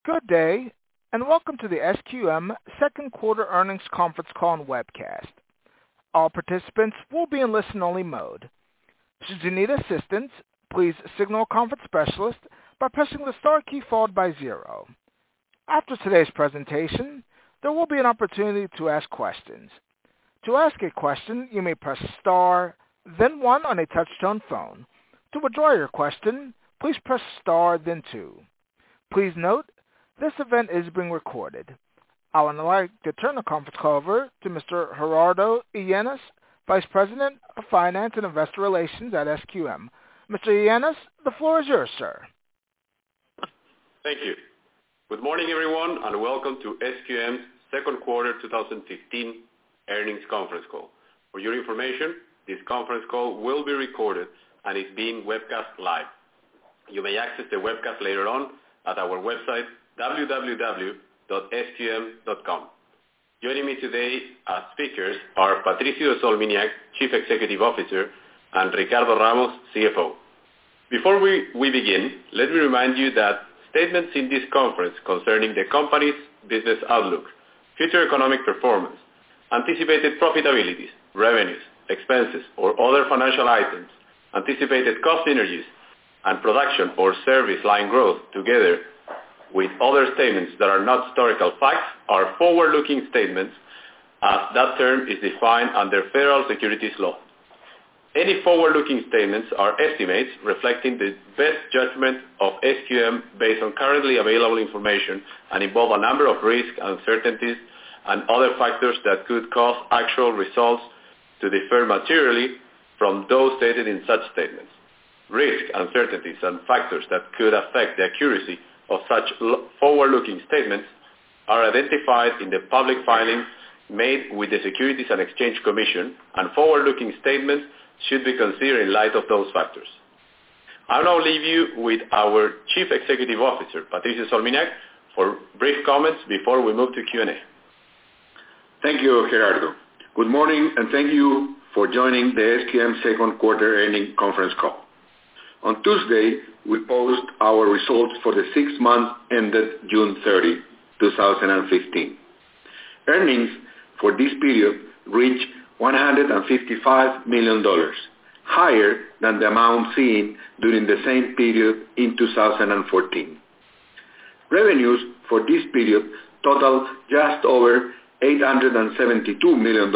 Good day, and welcome to the SQM second quarter earnings conference call and webcast. All participants will be in listen-only mode. Should you need assistance, please signal a conference specialist by pressing the star key followed by 0. After today's presentation, there will be an opportunity to ask questions. To ask a question, you may press star, then 1 on a touch-tone phone. To withdraw your question, please press star, then 2. Please note, this event is being recorded. I would like to turn the conference call over to Mr. Gerardo Illanes, Vice President of Finance and Investor Relations at SQM. Mr. Illanes, the floor is yours, sir. Thank you. Good morning, everyone, and welcome to SQM's second quarter 2015 earnings conference call. For your information, this conference call will be recorded and is being webcast live. You may access the webcast later on at our website, www.sqm.com. Joining me today as speakers are Patricio Solminiak, Chief Executive Officer, and Ricardo Ramos, CFO. Before we begin, let me remind you that statements in this conference concerning the company's business outlook, future economic performance, anticipated profitabilities, revenues, expenses, or other financial items, anticipated cost synergies, and production or service line growth together with other statements that are not historical facts are forward-looking statements as that term is defined under federal securities law. Any forward-looking statements are estimates reflecting the best judgment of SQM based on currently available information and involve a number of risks, uncertainties, and other factors that could cause actual results to differ materially from those stated in such statements. Risks, uncertainties, and factors that could affect the accuracy of such forward-looking statements are identified in the public filings made with the Securities and Exchange Commission, and forward-looking statements should be considered in light of those factors. I'll now leave you with our Chief Executive Officer, Patricio Solminiak, for brief comments before we move to Q&A. Thank you, Gerardo. Good morning, and thank you for joining the SQM second quarter earnings conference call. On Tuesday, we posted our results for the 6 months ended June 30, 2015. Earnings for this period reached $155 million, higher than the amount seen during the same period in 2014. Revenues for this period totaled just over $872 million,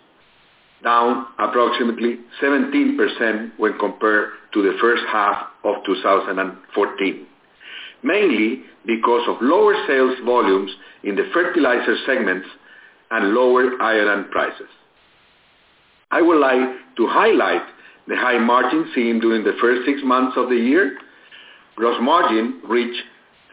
down approximately 17% when compared to the first half of 2014, mainly because of lower sales volumes in the fertilizer segments and lower iodine prices. I would like to highlight the high margin seen during the first 6 months of the year. Gross margin reached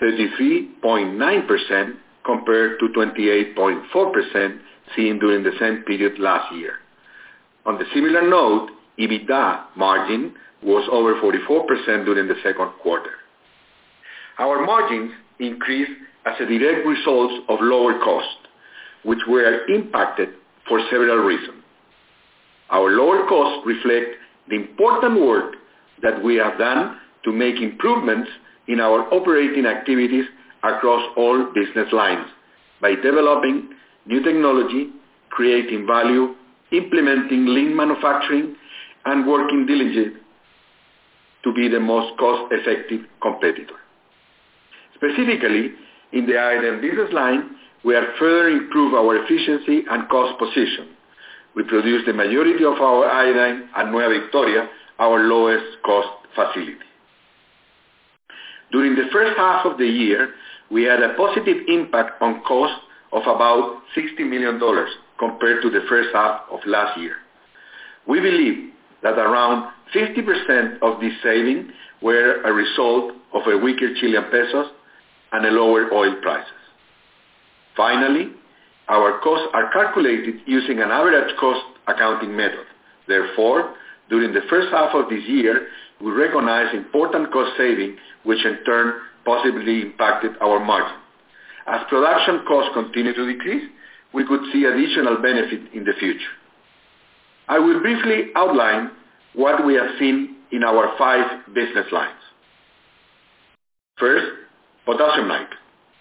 33.9% compared to 28.4% seen during the same period last year. On the similar note, EBITDA margin was over 44% during the second quarter. Our margins increased as a direct result of lower costs, which were impacted for several reasons. Our lower costs reflect the important work that we have done to make improvements in our operating activities across all business lines by developing new technology, creating value, implementing lean manufacturing, and working diligently to be the most cost-effective competitor. Specifically, in the iodine business line, we have further improved our efficiency and cost position. We produce the majority of our iodine at Nueva Victoria, our lowest cost facility. During the first half of the year, we had a positive impact on cost of about $60 million compared to the first half of last year. We believe that around 50% of this saving were a result of a weaker Chilean pesos and a lower oil prices. Finally, our costs are calculated using an average cost accounting method. Therefore, during the first half of this year, we recognize important cost saving, which in turn positively impacted our margin. As production costs continue to decrease, we could see additional benefit in the future. I will briefly outline what we have seen in our 5 business lines. First, potassium nitrate.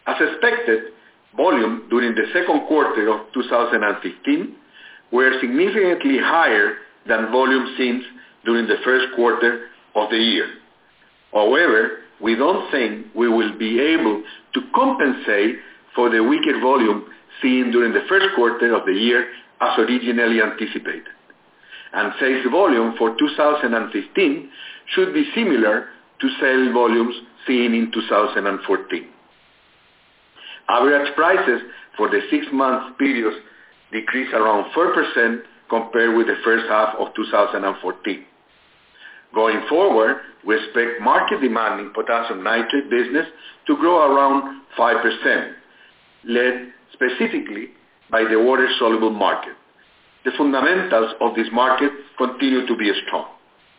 As expected, volume during the second quarter of 2015 were significantly higher than volume seen during the first quarter of the year. However, we don't think we will be able to compensate for the weaker volume seen during the first quarter of the year as originally anticipated. And sales volume for 2015 should be similar to sales volumes seen in 2014. Average prices for the 6-month period decreased around 4% compared with the first half of 2014. Going forward, we expect market demand in potassium nitrate business to grow around 5%, led specifically by the water-soluble market. The fundamentals of this market continue to be strong.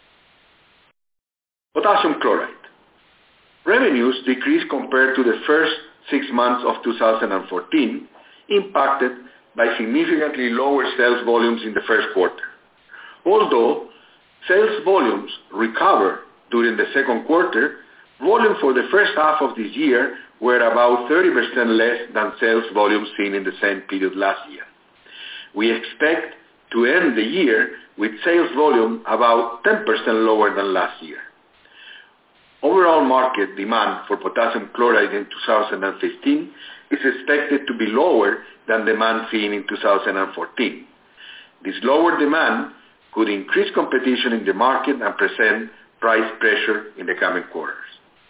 Potassium chloride. Revenues decreased compared to the first 6 months of 2014, impacted by significantly lower sales volumes in the first quarter. Although sales volumes recovered during the second quarter, volume for the first half of this year were about 30% less than sales volumes seen in the same period last year. We expect to end the year with sales volume about 10% lower than last year. Overall market demand for potassium chloride in 2015 is expected to be lower than demand seen in 2014. This lower demand could increase competition in the market and present price pressure in the coming quarters.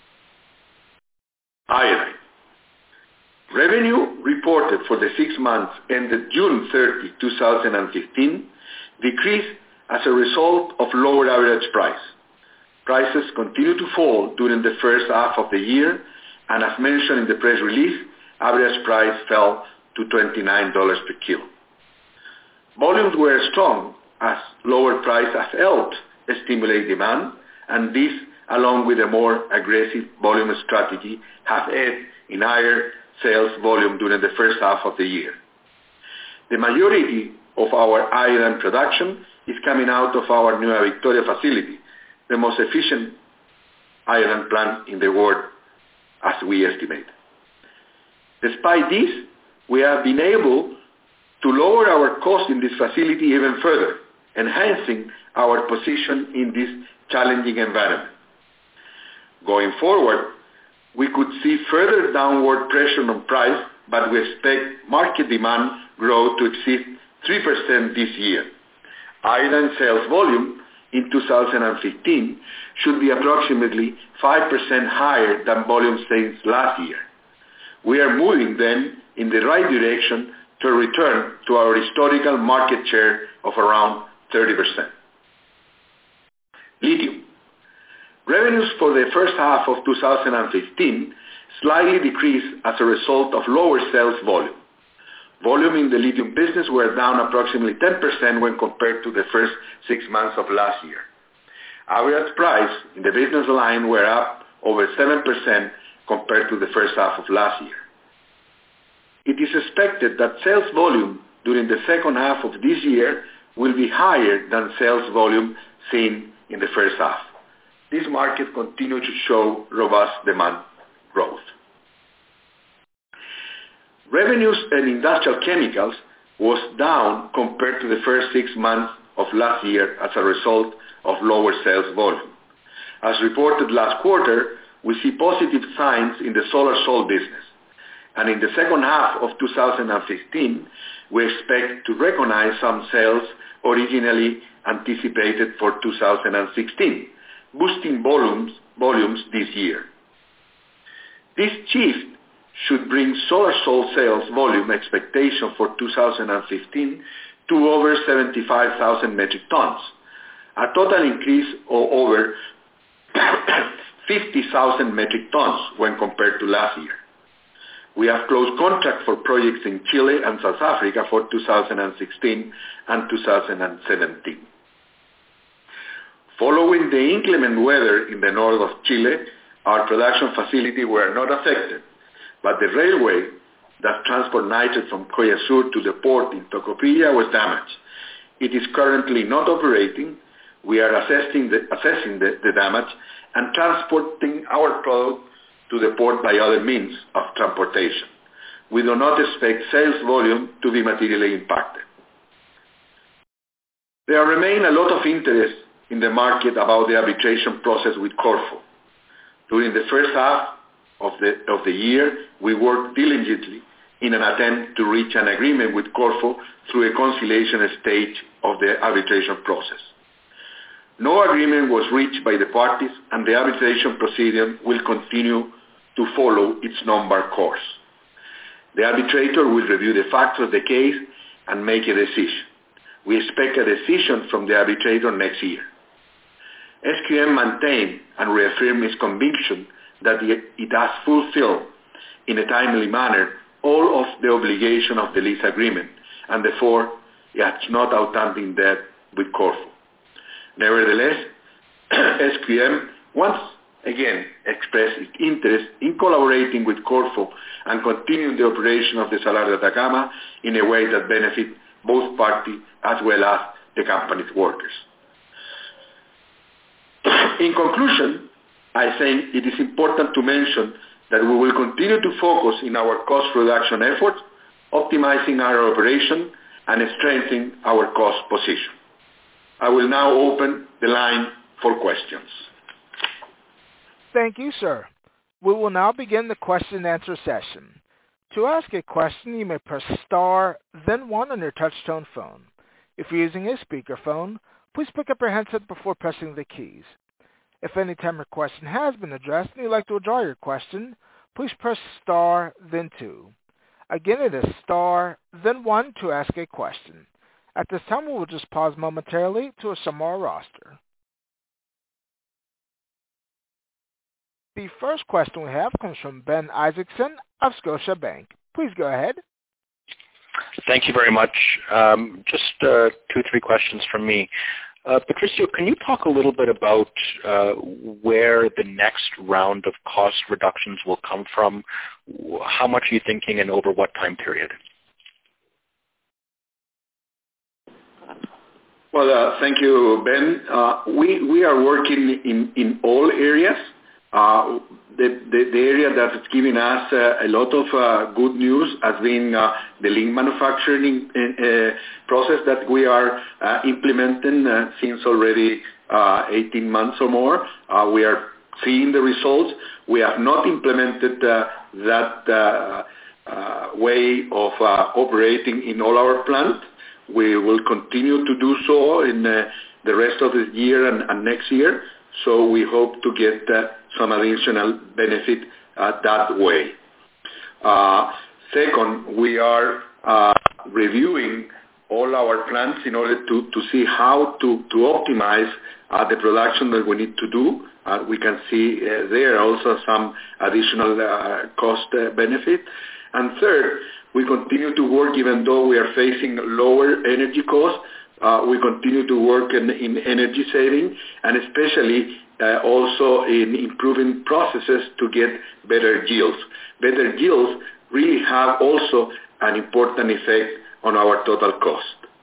Iodine. Revenue reported for the 6 months ended June 30, 2015 decreased as a result of lower average price. Prices continued to fall during the first half of the year, and as mentioned in the press release, average price fell to $29 per kilo. Volumes were strong as lower price has helped stimulate demand, and this, along with a more aggressive volume strategy, have aided in higher sales volume during the first half of the year. The majority of our iodine production is coming out of our Nueva Victoria facility, the most efficient iodine plant in the world, as we estimate. Despite this, we have been able to lower our cost in this facility even further, enhancing our position in this challenging environment. Going forward, we could see further downward pressure on price, but we expect market demand growth to exceed 3% this year. Iodine sales volume in 2015 should be approximately 5% higher than volume sales last year. We are moving then in the right direction to return to our historical market share of around 30%. Lithium. Revenues for the first half of 2015 slightly decreased as a result of lower sales volume. Volume in the lithium business were down approximately 10% when compared to the first 6 months of last year. Average price in the business line were up over 7% compared to the first half of last year. It is expected that sales volume during the second half of this year will be higher than sales volume seen in the first half. This market continues to show robust demand growth. Revenues in industrial chemicals was down compared to the first 6 months of last year as a result of lower sales volume. As reported last quarter, we see positive signs in the solar salt business. And in the second half of 2015, we expect to recognize some sales originally anticipated for 2016, boosting volumes this year. This shift should bring solar salt sales volume expectation for 2015 to over 75,000 metric tons, a total increase of over 50,000 metric tons when compared to last year. We have closed contracts for projects in Chile and South Africa for 2016 and 2017. Following the inclement weather in the north of Chile, our production facility were not affected, but the railway that transport nitrate from Coya Sur to the port in Tocopilla was damaged. It is currently not operating. We are assessing the damage and transporting our product to the port by other means of transportation. We do not expect sales volume to be materially impacted. There remain a lot of interest in the market about the arbitration process with Corfo. During the first half of the year, we worked diligently in an attempt to reach an agreement with Corfo through a conciliation stage of the arbitration process. No agreement was reached by the parties, and the arbitration proceeding will continue to follow its normal course. The arbitrator will review the facts of the case and make a decision. We expect a decision from the arbitrator next year. SQM maintained and reaffirmed its conviction that it has fulfilled in a timely manner all of the obligation of the lease agreement, and therefore it has not outstanding debt with Corfo. Nevertheless, SQM once again expressed its interest in collaborating with Corfo and continuing the operation of the Salar de Atacama in a way that benefits both parties as well as the company's workers. In conclusion, I think it is important to mention that we will continue to focus in our cost reduction efforts, optimizing our operation and strengthening our cost position. I will now open the line for questions. Thank you, sir. We will now begin the question and answer session. To ask a question, you may press star, then 1 on your touch-tone phone. If you're using a speakerphone, please pick up your handset before pressing the keys. If any time your question has been addressed and you'd like to withdraw your question, please press star, then 2. Again, it is star, then 1 to ask a question. At this time, we will just pause momentarily to assemble our roster. The first question we have comes from Ben Isaacson of Scotiabank. Please go ahead. Thank you very much. Just 2-3 questions from me. Patricio, can you talk a little bit about where the next round of cost reductions will come from? How much are you thinking and over what time period? Well, thank you, Ben. We are working in all areas. The area that is giving us a lot of good news has been the lean manufacturing process that we are implementing since already 18 months or more. We are seeing the results. We have not implemented that way of operating in all our plants. We will continue to do so in the rest of the year and next year. So we hope to get some additional benefit that way. Second, we are reviewing all our plants in order to see how to optimize the production that we need to do. We can see there also some additional cost benefit. And third, we continue to work, even though we are facing lower energy costs, we continue to work in energy saving, and especially also in improving processes to get better yields. Better yields really have also an important effect on our total cost.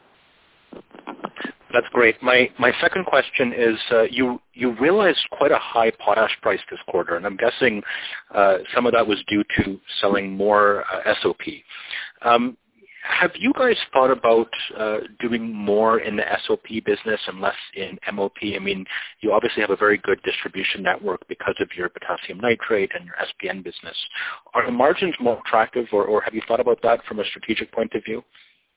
That's great. My second question is you realized quite a high potash price this quarter, and I'm guessing some of that was due to selling more SOP. Have you guys thought about doing more in the SOP business and less in MOP? I mean, you obviously have a very good distribution network because of your potassium nitrate and your SPN business. Are the margins more attractive, or have you thought about that from a strategic point of view?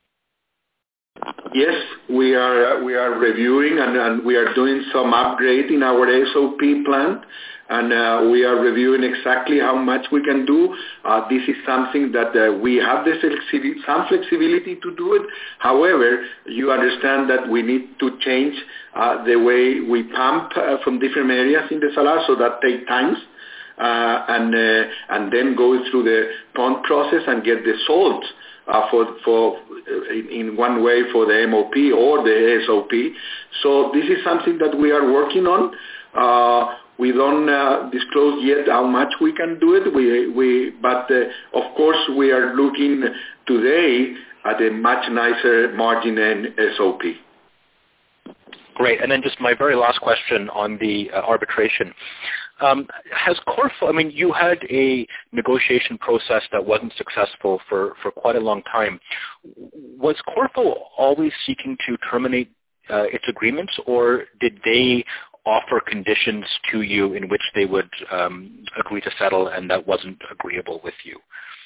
Yes, we are reviewing and we are doing some upgrade in our SOP plant, and we are reviewing exactly how much we can do. This is something that we have some flexibility to do it. However, you understand that we need to change the way we pump from different areas in the salar, so that takes time. And then go through the pond process and get the salt in one way for the MOP or the SOP. So this is something that we are working on. We don't disclose yet how much we can do it. But of course we are looking today at a much nicer margin in SOP. Great. And then just my very last question on the arbitration. Has Corfo, you had a negotiation process that wasn't successful for quite a long time. Was Corfo always seeking to terminate its agreements, or did they offer conditions to you in which they would agree to settle and that wasn't agreeable with you?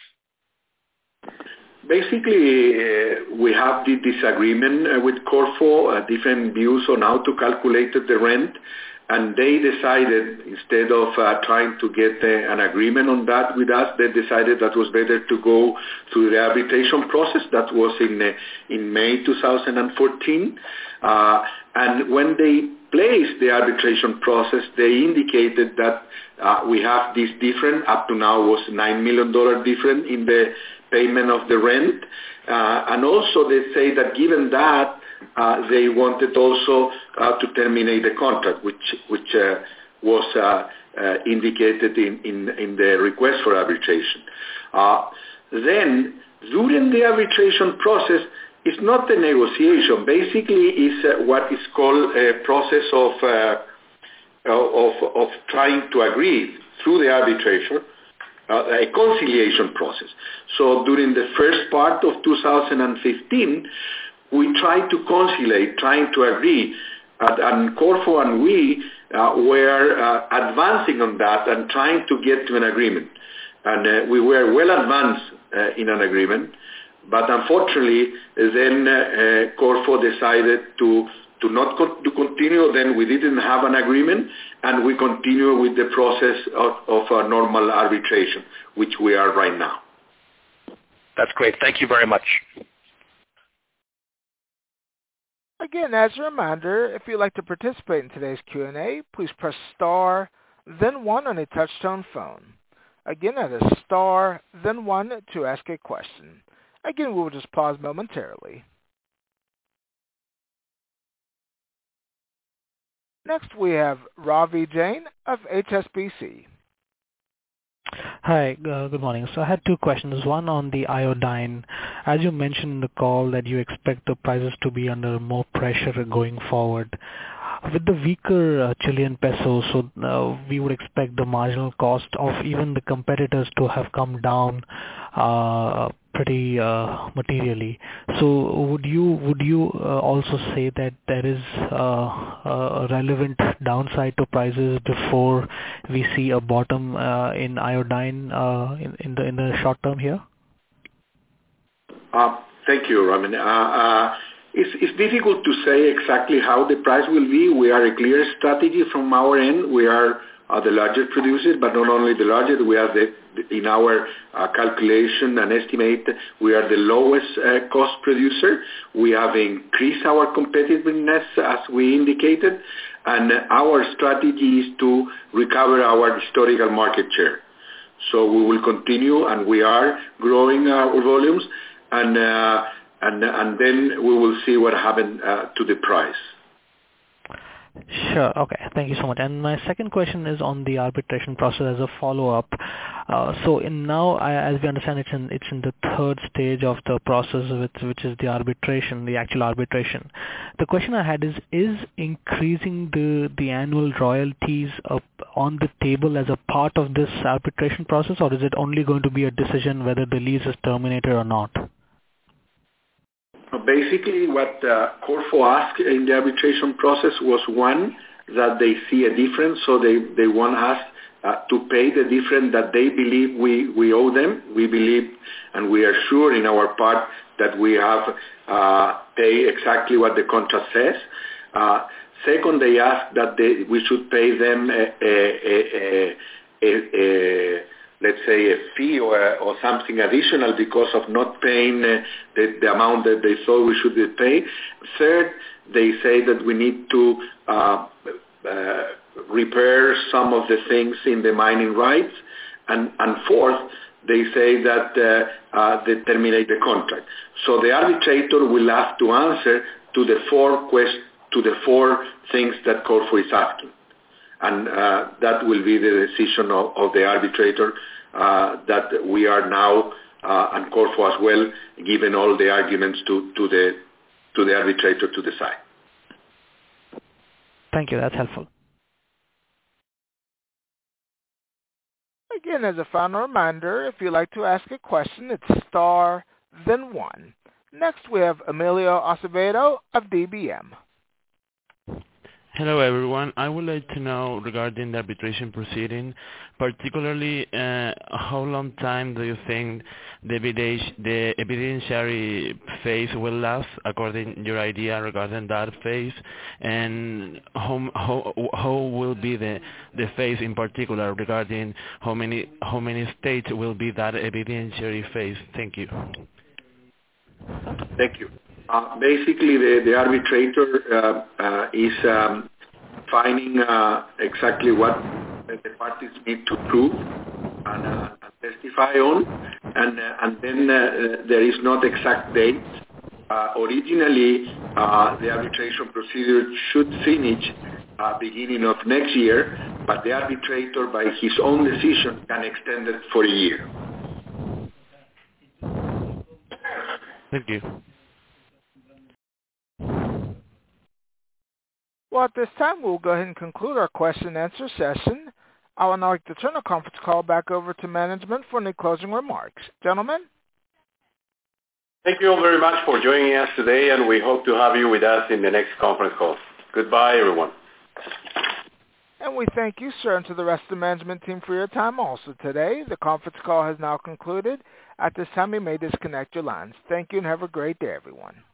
Basically, we have the disagreement with Corfo, different views on how to calculate the rent, and they decided, instead of trying to get an agreement on that with us, they decided that was better to go through the arbitration process. That was in May 2014. And when they placed the arbitration process, they indicated that we have this difference, up to now was $9 million difference in the payment of the rent. And also they say that given that, they wanted also to terminate the contract, which was indicated in the request for arbitration. Then, during the arbitration process, it's not a negotiation. Basically, it's what is called a process of trying to agree through the arbitration, a conciliation process. So during the first part of 2015, we tried to conciliate, trying to agree, and Corfo and we were advancing on that and trying to get to an agreement. And we were well advanced in an agreement, but unfortunately, then Corfo decided to not to continue. Then we didn't have an agreement, and we continue with the process of a normal arbitration, which we are right now. That's great. Thank you very much. Again, as a reminder, if you'd like to participate in today's Q&A, please press star, then 1 on a touch-tone phone. Again, that is star, then 1 to ask a question. Again, we will just pause momentarily. Next, we have Ravi Jain of HSBC. Hi, good morning. So I had two questions. One on the iodine. As you mentioned in the call that you expect the prices to be under more pressure going forward. With the weaker Chilean peso, so we would expect the marginal cost of even the competitors to have come down pretty materially. So would you also say that there is a relevant downside to prices before we see a bottom in iodine in the short term here? Thank you, Ramin. It's difficult to say exactly how the price will be. We are a clear strategy from our end. We are the largest producers, but not only the largest, we are in our calculation and estimate, we are the lowest cost producer. We have increased our competitiveness as we indicated, and our strategy is to recover our historical market share. So we will continue, and we are growing our volumes, and then we will see what happens to the price. Sure. Okay. Thank you so much. And my second question is on the arbitration process as a follow-up. So now, as we understand, it's in the third stage of the process, which is the arbitration, the actual arbitration. The question I had is increasing the annual royalties on the table as a part of this arbitration process, or is it only going to be a decision whether the lease is terminated or not? Basically, what Corfo asked in the arbitration process was, one, that they see a difference, so they want us to pay the difference that they believe we owe them. We believe, and we are sure in our part, that we have paid exactly what the contract says. Second, they asked that we should pay them let's say a fee or something additional because of not paying the amount that they thought we should pay. Third, they say that we need to repair some of the things in the mining rights. And fourth, they say that they terminate the contract. So the arbitrator will have to answer to the four things that Corfo is asking. And that will be the decision of the arbitrator that we are now, and Corfo as well, given all the arguments to the arbitrator to decide. Thank you. That's helpful. Again, as a final reminder, if you'd like to ask a question, it's star, then 1. Next, we have Emilio Acevedo of DBM. Hello, everyone. I would like to know regarding the arbitration proceeding, particularly how long time do you think the evidentiary phase will last, according to your idea regarding that phase, and how will be the phase in particular regarding how many states will be that evidentiary phase? Thank you. Thank you. Basically, the arbitrator is finding exactly what the parties need to prove and testify on, and then there is not exact date. Originally, the arbitration procedure should finish beginning of next year, but the arbitrator, by his own decision, can extend it for a year. Thank you. Well, at this time, we'll go ahead and conclude our question and answer session. I would now like to turn the conference call back over to management for any closing remarks. Gentlemen? Thank you all very much for joining us today, and we hope to have you with us in the next conference call. Goodbye, everyone. And we thank you, sir, and to the rest of the management team for your time also today. The conference call has now concluded. At this time, you may disconnect your lines. Thank you and have a great day, everyone.